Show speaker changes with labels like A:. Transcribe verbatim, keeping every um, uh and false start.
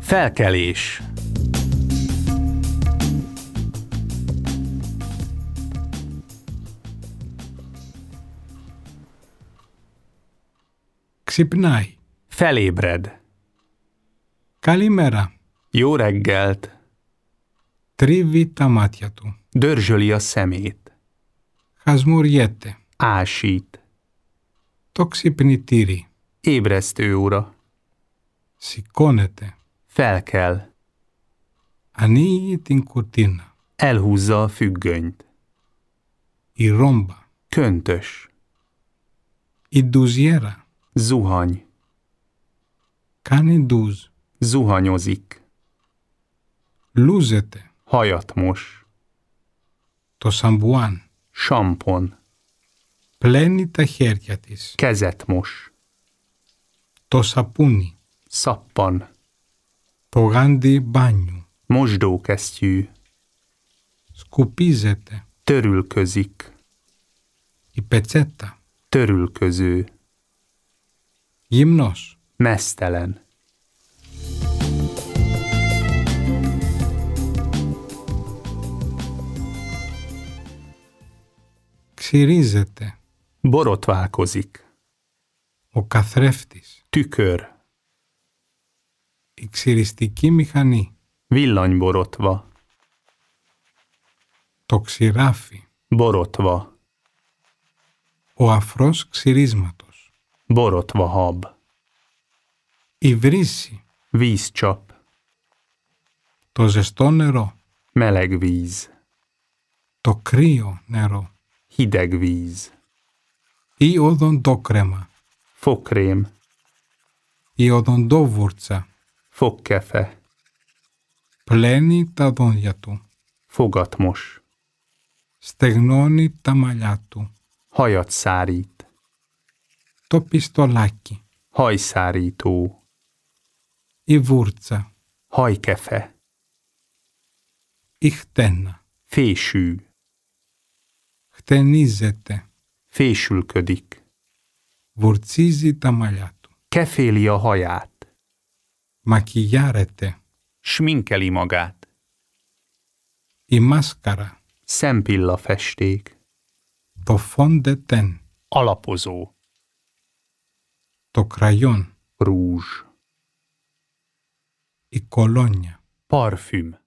A: Felkelés.
B: Ξυπνάει.
A: Felébred.
B: Καλημέρα.
A: Jó reggelt.
B: Τρίβει τα μάτια του.
A: Dörzsöli a szemét.
B: Χασμουριέται.
A: Ásít.
B: Το ξυπνητήρι.
A: Ébresztő óra.
B: Σηκώνεται.
A: Felkel.
B: Ανοίγει την κουρτίνα.
A: Elhúzza a függönyt.
B: Η ρόμπα.
A: Köntös.
B: Η ντουζιέρα.
A: Zuhany.
B: Κάνει ντουζ.
A: Zuhanyozik.
B: Λούζεται.
A: Hajat mos.
B: Το σαμπουάν.
A: Sampon.
B: Πλένει τα χέρια της.
A: Kezet mos.
B: Το σαπούνι.
A: Szappan.
B: Το γάντι μπάνιου.
A: Mosdókesztyű.
B: Σκουπίζεται.
A: Törülközik.
B: Η πετσέτα.
A: Törülköző.
B: Γυμνός.
A: Meztelen.
B: Ξυρίζεται.
A: Borotválkozik.
B: Ο καθρέφτης.
A: Tükör.
B: Η ξυριστική μηχανή.
A: Villanyborotva.
B: Το ξηράφι.
A: Borotva.
B: Ο αφρός ξυρίσματος.
A: Borotva hab.
B: Η βρύση.
A: Vízcsap.
B: Το ζεστό νερό.
A: Meleg víz.
B: Το κρύο νερό.
A: Hideg víz.
B: Η οδοντόκρεμα.
A: Fogkrém.
B: Η οδοντόβουρτσα.
A: Fogkefe.
B: Πλένει τα δόντια του.
A: Fogat mos.
B: Στεγνώνει τα μαλλιά του.
A: Hajat szárít.
B: Το πιστολάκι.
A: Hajszárító.
B: Η βούρτσα.
A: Hajkefe.
B: Η χτένα.
A: Fésű.
B: Χτενίζεται.
A: Fésülködik.
B: Βουρτσίζει τα μαλλιά του.
A: Keféli a haját.
B: Μακιγιάρεται.
A: Sminkeli magát.
B: Η μάσκαρα.
A: Szempillafesték.
B: Το φόντετεν.
A: Alapozó.
B: Το κραγιόν.
A: Rúzs.
B: Η κολόνια.
A: Parfüm.